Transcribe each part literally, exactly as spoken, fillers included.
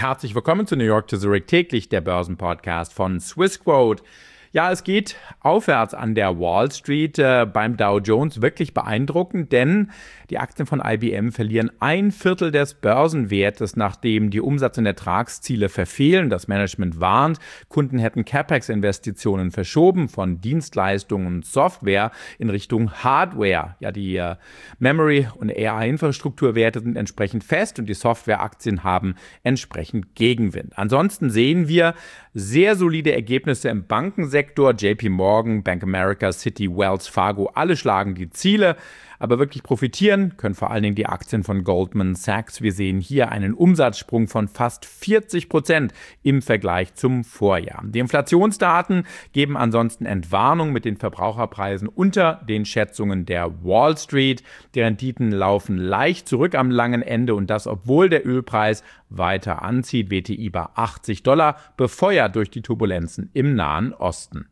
Herzlich willkommen zu New York to Zurich täglich, der Börsenpodcast von Swissquote. Ja, es geht aufwärts an der Wall Street, äh, beim Dow Jones wirklich beeindruckend, denn die Aktien von I B M verlieren ein Viertel des Börsenwertes, nachdem die Umsatz- und Ertragsziele verfehlen. Das Management warnt, Kunden hätten CapEx-Investitionen verschoben von Dienstleistungen und Software in Richtung Hardware. Ja, die äh, Memory- und A I-Infrastrukturwerte sind entsprechend fest und die Softwareaktien haben entsprechend Gegenwind. Ansonsten sehen wir sehr solide Ergebnisse im Bankensektor. J P Morgan, Bank of America, Citi, Wells Fargo, alle schlagen die Ziele. Aber wirklich profitieren können vor allen Dingen die Aktien von Goldman Sachs. Wir sehen hier einen Umsatzsprung von fast vierzig Prozent im Vergleich zum Vorjahr. Die Inflationsdaten geben ansonsten Entwarnung mit den Verbraucherpreisen unter den Schätzungen der Wall Street. Die Renditen laufen leicht zurück am langen Ende und das, obwohl der Ölpreis weiter anzieht. W T I bei achtzig Dollar, befeuert durch die Turbulenzen im Nahen Osten.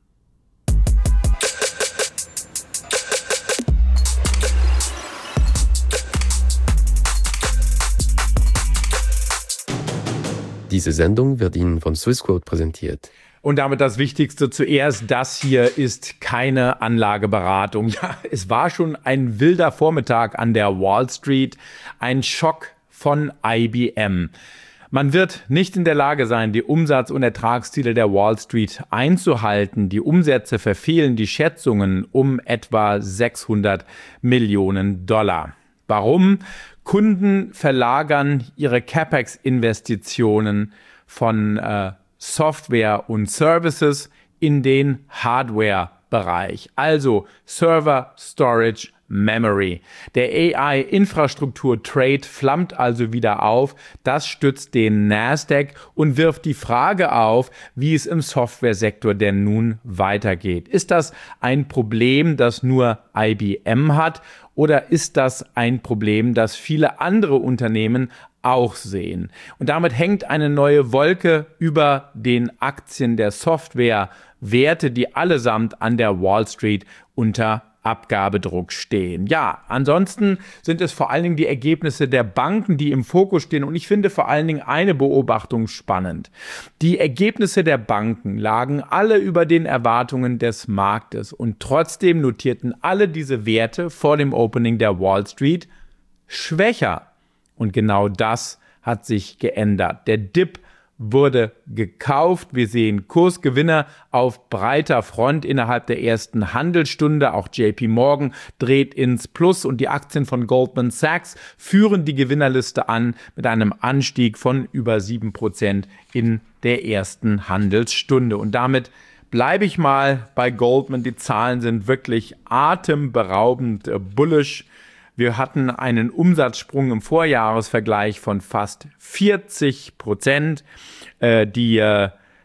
Diese Sendung wird Ihnen von Swissquote präsentiert. Und damit das Wichtigste zuerst, das hier ist keine Anlageberatung. Ja, es war schon ein wilder Vormittag an der Wall Street, ein Schock von I B M. Man wird nicht in der Lage sein, die Umsatz- und Ertragsziele der Wall Street einzuhalten. Die Umsätze verfehlen die Schätzungen um etwa sechshundert Millionen Dollar. Warum? Kunden verlagern ihre CapEx-Investitionen von äh, Software und Services in den Hardware-Bereich, also Server, Storage, Memory. Der A I-Infrastruktur-Trade flammt also wieder auf. Das stützt den Nasdaq und wirft die Frage auf, wie es im Softwaresektor denn nun weitergeht. Ist das ein Problem, das nur I B M hat? Oder ist das ein Problem, das viele andere Unternehmen auch sehen? Und damit hängt eine neue Wolke über den Aktien der Softwarewerte, die allesamt an der Wall Street unter Abgabedruck stehen. Ja, ansonsten sind es vor allen Dingen die Ergebnisse der Banken, die im Fokus stehen. Und ich finde vor allen Dingen eine Beobachtung spannend. Die Ergebnisse der Banken lagen alle über den Erwartungen des Marktes. Und trotzdem notierten alle diese Werte vor dem Opening der Wall Street schwächer. Und genau das hat sich geändert. Der Dip wurde gekauft. Wir sehen Kursgewinne auf breiter Front innerhalb der ersten Handelsstunde. Auch J P Morgan dreht ins Plus und die Aktien von Goldman Sachs führen die Gewinnerliste an mit einem Anstieg von über sieben Prozent in der ersten Handelsstunde. Und damit bleibe ich mal bei Goldman. Die Zahlen sind wirklich atemberaubend bullish. Wir hatten einen Umsatzsprung im Vorjahresvergleich von fast vierzig Prozent. Äh, die äh,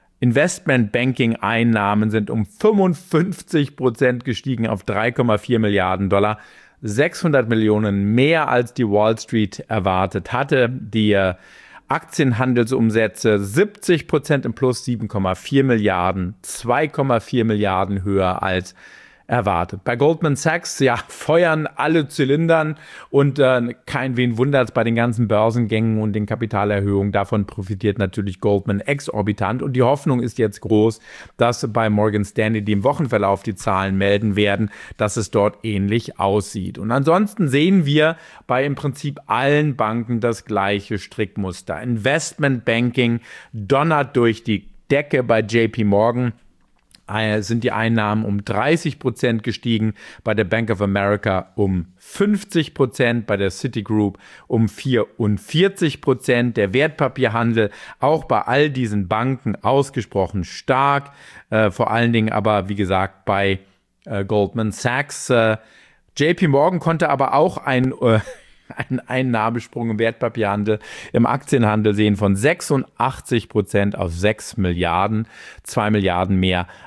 Investmentbanking-Einnahmen sind um fünfundfünfzig Prozent gestiegen auf drei Komma vier Milliarden Dollar. sechshundert Millionen mehr als die Wall Street erwartet hatte. Die äh, Aktienhandelsumsätze siebzig Prozent im Plus, sieben Komma vier Milliarden, zwei Komma vier Milliarden höher als erwartet. Bei Goldman Sachs, ja, feuern alle Zylindern und äh, kein wen wundert es bei den ganzen Börsengängen und den Kapitalerhöhungen. Davon profitiert natürlich Goldman exorbitant und die Hoffnung ist jetzt groß, dass bei Morgan Stanley, die im Wochenverlauf die Zahlen melden werden, dass es dort ähnlich aussieht. Und ansonsten sehen wir bei im Prinzip allen Banken das gleiche Strickmuster. Investmentbanking donnert durch die Decke bei J P Morgan. Sind die Einnahmen um dreißig Prozent gestiegen, bei der Bank of America um fünfzig Prozent, bei der Citigroup um vierundvierzig Prozent. Der Wertpapierhandel auch bei all diesen Banken ausgesprochen stark, äh, vor allen Dingen aber, wie gesagt, bei äh, Goldman Sachs. Äh, J P Morgan konnte aber auch ein äh, einen Einnahmesprung im Wertpapierhandel, im Aktienhandel sehen von sechsundachtzig Prozent auf sechs Milliarden, zwei Milliarden mehr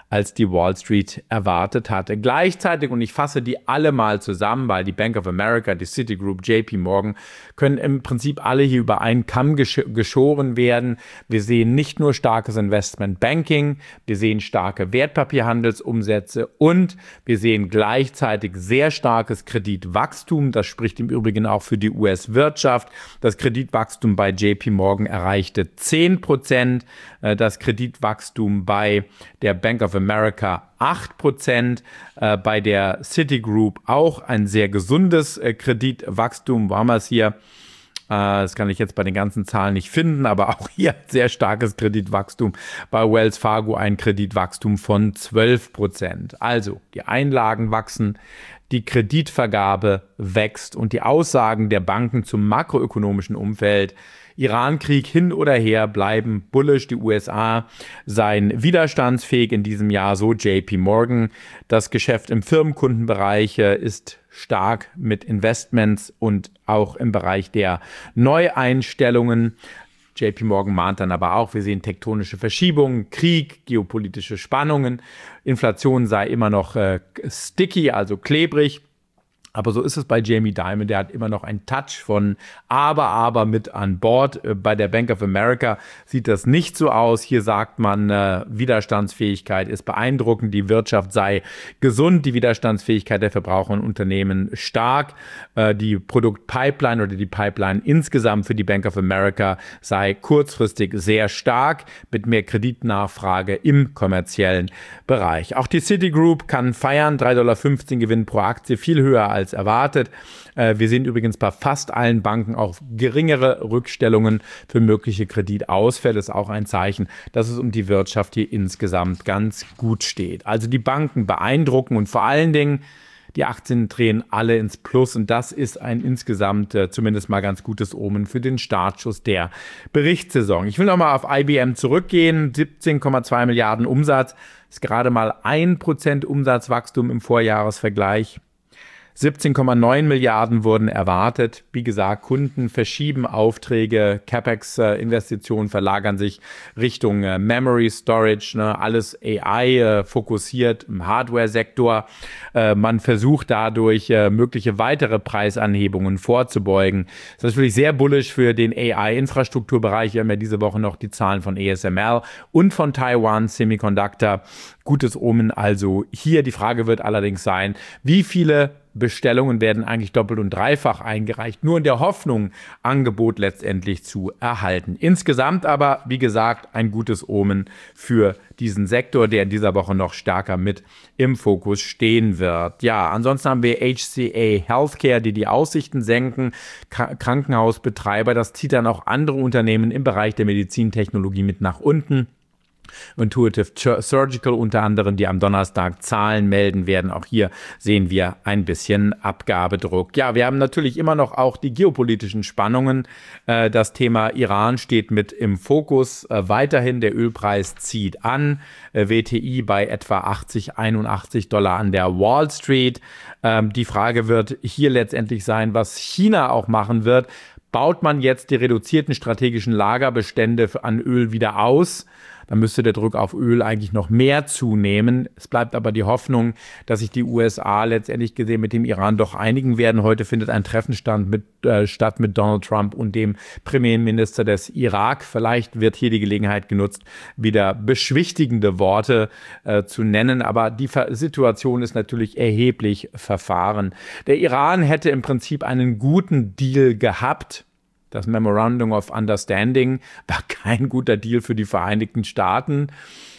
als die Wall Street erwartet hatte. Gleichzeitig, und ich fasse die alle mal zusammen, weil die Bank of America, die Citigroup, J P Morgan, können im Prinzip alle hier über einen Kamm gesch- geschoren werden. Wir sehen nicht nur starkes Investmentbanking, wir sehen starke Wertpapierhandelsumsätze und wir sehen gleichzeitig sehr starkes Kreditwachstum. Das spricht im Übrigen auch für die U S-Wirtschaft. Das Kreditwachstum bei J P Morgan erreichte zehn Prozent, das Kreditwachstum bei der Bank of America acht Prozent, äh, bei der Citigroup auch ein sehr gesundes äh, Kreditwachstum. Wo haben wir es hier? Äh, das kann ich jetzt bei den ganzen Zahlen nicht finden, aber auch hier sehr starkes Kreditwachstum. Bei Wells Fargo ein Kreditwachstum von zwölf Prozent. Also die Einlagen wachsen, die Kreditvergabe wächst und die Aussagen der Banken zum makroökonomischen Umfeld, Iran-Krieg hin oder her, bleiben bullish. Die U S A seien widerstandsfähig in diesem Jahr, so J P Morgan. Das Geschäft im Firmenkundenbereich ist stark mit Investments und auch im Bereich der Neueinstellungen. J P Morgan mahnt dann aber auch, wir sehen tektonische Verschiebungen, Krieg, geopolitische Spannungen. Inflation sei immer noch äh, sticky, also klebrig. Aber so ist es bei Jamie Dimon, der hat immer noch einen Touch von aber, aber mit an Bord. Bei der Bank of America sieht das nicht so aus. Hier sagt man, äh, Widerstandsfähigkeit ist beeindruckend, die Wirtschaft sei gesund, die Widerstandsfähigkeit der Verbraucher und Unternehmen stark. Äh, die Produktpipeline oder die Pipeline insgesamt für die Bank of America sei kurzfristig sehr stark mit mehr Kreditnachfrage im kommerziellen Bereich. Auch die Citigroup kann feiern, drei Komma fünfzehn Dollar Gewinn pro Aktie, viel höher als erwartet. Wir sehen übrigens bei fast allen Banken auch geringere Rückstellungen für mögliche Kreditausfälle. Das ist auch ein Zeichen, dass es um die Wirtschaft hier insgesamt ganz gut steht. Also die Banken beeindrucken und vor allen Dingen die Aktien drehen alle ins Plus und das ist ein insgesamt äh, zumindest mal ganz gutes Omen für den Startschuss der Berichtssaison. Ich will nochmal auf I B M zurückgehen. siebzehn Komma zwei Milliarden Umsatz, ist gerade mal ein Prozent Umsatzwachstum im Vorjahresvergleich. siebzehn Komma neun Milliarden wurden erwartet. Wie gesagt, Kunden verschieben Aufträge, CapEx-Investitionen verlagern sich Richtung äh, Memory Storage, ne, alles A I-fokussiert äh, im Hardware-Sektor. Äh, man versucht dadurch, äh, mögliche weitere Preisanhebungen vorzubeugen. Das ist natürlich sehr bullish für den A I-Infrastrukturbereich. Wir haben ja diese Woche noch die Zahlen von A S M L und von Taiwan Semiconductor. Gutes Omen also hier. Die Frage wird allerdings sein, wie viele Bestellungen werden eigentlich doppelt und dreifach eingereicht, nur in der Hoffnung, Angebot letztendlich zu erhalten. Insgesamt aber, wie gesagt, ein gutes Omen für diesen Sektor, der in dieser Woche noch stärker mit im Fokus stehen wird. Ja, ansonsten haben wir H C A Healthcare, die die Aussichten senken, K- Krankenhausbetreiber, das zieht dann auch andere Unternehmen im Bereich der Medizintechnologie mit nach unten. Intuitive Surgical unter anderem, die am Donnerstag Zahlen melden werden. Auch hier sehen wir ein bisschen Abgabedruck. Ja, wir haben natürlich immer noch auch die geopolitischen Spannungen. Äh, das Thema Iran steht mit im Fokus. Äh, weiterhin der Ölpreis zieht an. Äh, W T I bei etwa achtzig, einundachtzig Dollar an der Wall Street. Ähm, die Frage wird hier letztendlich sein, was China auch machen wird. Baut man jetzt die reduzierten strategischen Lagerbestände an Öl wieder aus? Dann müsste der Druck auf Öl eigentlich noch mehr zunehmen. Es bleibt aber die Hoffnung, dass sich die U S A letztendlich gesehen mit dem Iran doch einigen werden. Heute findet ein Treffen stand mit, äh, statt mit Donald Trump und dem Premierminister des Irak. Vielleicht wird hier die Gelegenheit genutzt, wieder beschwichtigende Worte äh, zu nennen. Aber die Ver- Situation ist natürlich erheblich verfahren. Der Iran hätte im Prinzip einen guten Deal gehabt. Das Memorandum of Understanding war kein guter Deal für die Vereinigten Staaten.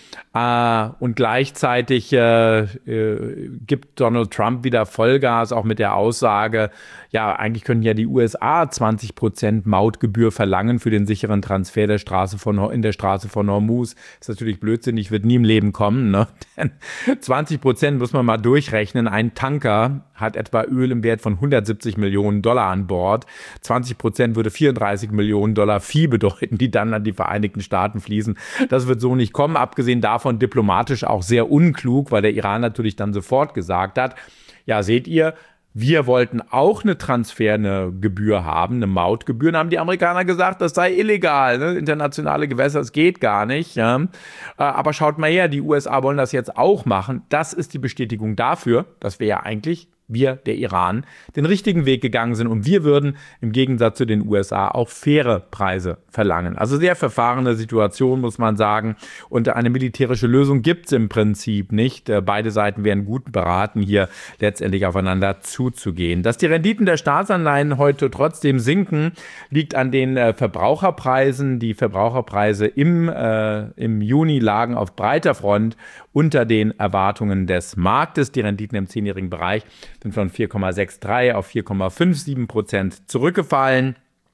Äh, und gleichzeitig äh, äh, gibt Donald Trump wieder Vollgas, auch mit der Aussage, ja, eigentlich könnten ja die U S A zwanzig Prozent Mautgebühr verlangen für den sicheren Transfer der Straße von, in der Straße von Hormuz. Das ist natürlich blödsinnig, wird nie im Leben kommen, ne? Denn zwanzig Prozent muss man mal durchrechnen. Ein Tanker hat etwa Öl im Wert von hundertsiebzig Millionen Dollar an Bord. zwanzig Prozent würde vierunddreißig Millionen Dollar Vieh bedeuten, die dann an die Vereinigten Staaten fließen. Das wird so nicht kommen, abgesehen davon diplomatisch auch sehr unklug, weil der Iran natürlich dann sofort gesagt hat, ja, seht ihr, Wir wollten auch eine Transfer, eine Gebühr haben, eine Mautgebühr. Dann haben die Amerikaner gesagt, das sei illegal, ne? Internationale Gewässer, das geht gar nicht. Ja? Aber schaut mal her, die U S A wollen das jetzt auch machen. Das ist die Bestätigung dafür, dass wir ja eigentlich, wir, der Iran, den richtigen Weg gegangen sind und wir würden im Gegensatz zu den U S A auch faire Preise verlangen. Also sehr verfahrene Situation, muss man sagen. Und eine militärische Lösung gibt es im Prinzip nicht. Beide Seiten wären gut beraten, hier letztendlich aufeinander zuzugehen. Dass die Renditen der Staatsanleihen heute trotzdem sinken, liegt an den äh, Verbraucherpreisen. Die Verbraucherpreise im, äh, im Juni lagen auf breiter Front unter den Erwartungen des Marktes. Die Renditen im zehnjährigen Bereich sind von vier Komma dreiundsechzig auf vier Komma siebenundfünfzig Prozent zurückgefallen.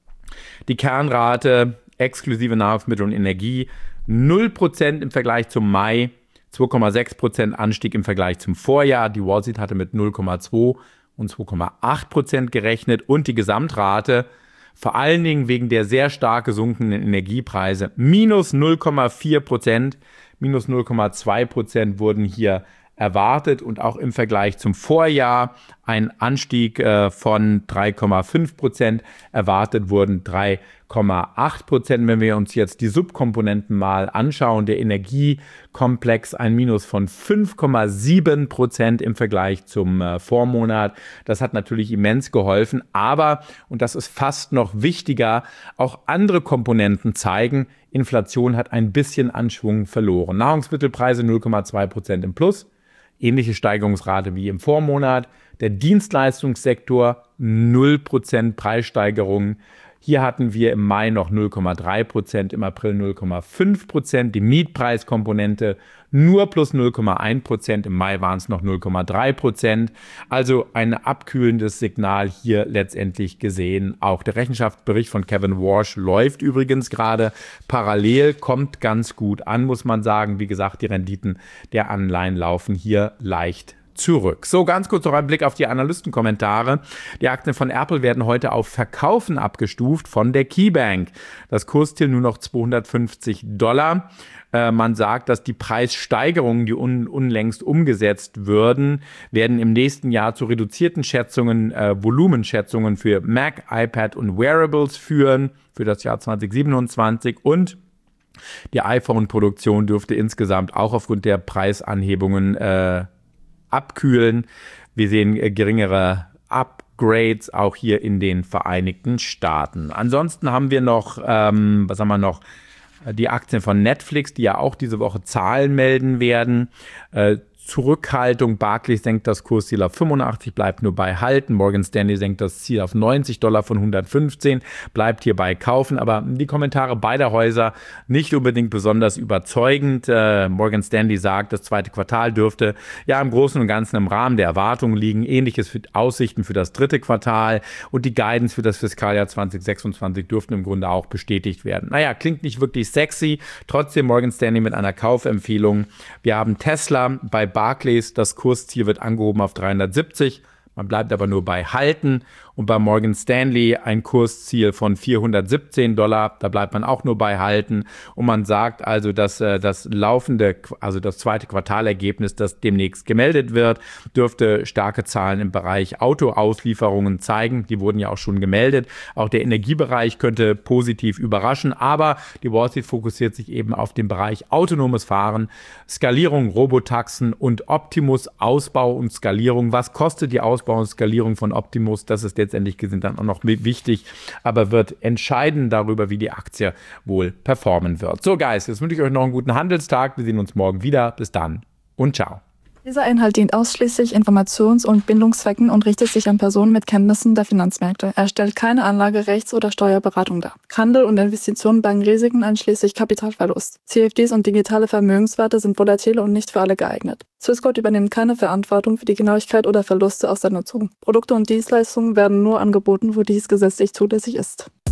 Die Kernrate exklusive Nahrungsmittel und Energie null Prozent im Vergleich zum Mai, zwei Komma sechs Prozent Anstieg im Vergleich zum Vorjahr. Die Wall Street hatte mit null Komma zwei und zwei Komma acht Prozent gerechnet und die Gesamtrate vor allen Dingen wegen der sehr stark gesunkenen Energiepreise minus null Komma vier Prozent, minus null Komma zwei Prozent wurden hier erwartet und auch im Vergleich zum Vorjahr ein Anstieg äh, von drei Komma fünf Prozent. Erwartet wurden drei Komma acht Prozent. Wenn wir uns jetzt die Subkomponenten mal anschauen, der Energiekomplex ein Minus von fünf Komma sieben Prozent im Vergleich zum äh, Vormonat. Das hat natürlich immens geholfen, aber, und das ist fast noch wichtiger, auch andere Komponenten zeigen, Inflation hat ein bisschen an Schwung verloren. Nahrungsmittelpreise null Komma zwei Prozent im Plus. Ähnliche Steigerungsrate wie im Vormonat. Der Dienstleistungssektor null Prozent Preissteigerungen. Hier hatten wir im Mai noch null Komma drei Prozent, im April null Komma fünf Prozent. Die Mietpreiskomponente nur plus null Komma eins Prozent, im Mai waren es noch null Komma drei Prozent. Also ein abkühlendes Signal hier letztendlich gesehen. Auch der Rechenschaftsbericht von Kevin Warsh läuft übrigens gerade parallel, kommt ganz gut an, muss man sagen. Wie gesagt, die Renditen der Anleihen laufen hier leicht zurück. So, ganz kurz noch ein Blick auf die Analystenkommentare. Die Aktien von Apple werden heute auf Verkaufen abgestuft von der KeyBank. Das Kursziel nur noch zweihundertfünfzig Dollar. Äh, man sagt, dass die Preissteigerungen, die un unlängst umgesetzt würden, werden im nächsten Jahr zu reduzierten Schätzungen, äh, Volumenschätzungen für Mac, iPad und Wearables führen für das Jahr zwanzig siebenundzwanzig und die iPhone-Produktion dürfte insgesamt auch aufgrund der Preisanhebungen äh, abkühlen. Wir sehen äh, geringere Upgrades auch hier in den Vereinigten Staaten. Ansonsten haben wir noch, ähm, was haben wir noch? Die Aktien von Netflix, die ja auch diese Woche Zahlen melden werden. Äh, Zurückhaltung, Barclays senkt das Kursziel auf fünfundachtzig, bleibt nur bei Halten. Morgan Stanley senkt das Ziel auf neunzig Dollar von hundertfünfzehn, bleibt hier bei Kaufen. Aber die Kommentare beider Häuser nicht unbedingt besonders überzeugend. Äh, Morgan Stanley sagt, das zweite Quartal dürfte ja im Großen und Ganzen im Rahmen der Erwartungen liegen. Ähnliches für Aussichten für das dritte Quartal und die Guidance für das Fiskaljahr zwanzig sechsundzwanzig dürften im Grunde auch bestätigt werden. Naja, klingt nicht wirklich sexy. Trotzdem Morgan Stanley mit einer Kaufempfehlung. Wir haben Tesla bei Barclays, das Kursziel wird angehoben auf dreihundertsiebzig. Man bleibt aber nur bei Halten. Und bei Morgan Stanley ein Kursziel von vierhundertsiebzehn Dollar. Da bleibt man auch nur bei Halten. Und man sagt also, dass äh, das laufende, also das zweite Quartalergebnis, das demnächst gemeldet wird, dürfte starke Zahlen im Bereich Autoauslieferungen zeigen. Die wurden ja auch schon gemeldet. Auch der Energiebereich könnte positiv überraschen. Aber die Wall Street fokussiert sich eben auf den Bereich autonomes Fahren, Skalierung, Robotaxen und Optimus, Ausbau und Skalierung. Was kostet die Ausbau und Skalierung von Optimus? Das ist letztendlich gesehen dann auch noch wichtig, aber wird entscheiden darüber, wie die Aktie wohl performen wird. So, Guys, jetzt wünsche ich euch noch einen guten Handelstag. Wir sehen uns morgen wieder. Bis dann und ciao. Dieser Inhalt dient ausschließlich Informations- und Bildungszwecken und richtet sich an Personen mit Kenntnissen der Finanzmärkte. Er stellt keine Anlage-, Rechts- oder Steuerberatung dar. Handel und Investitionen bergen Risiken einschließlich Kapitalverlust. C F Ds und digitale Vermögenswerte sind volatile und nicht für alle geeignet. Swissquote übernimmt keine Verantwortung für die Genauigkeit oder Verluste aus der Nutzung. Produkte und Dienstleistungen werden nur angeboten, wo dies gesetzlich zulässig ist.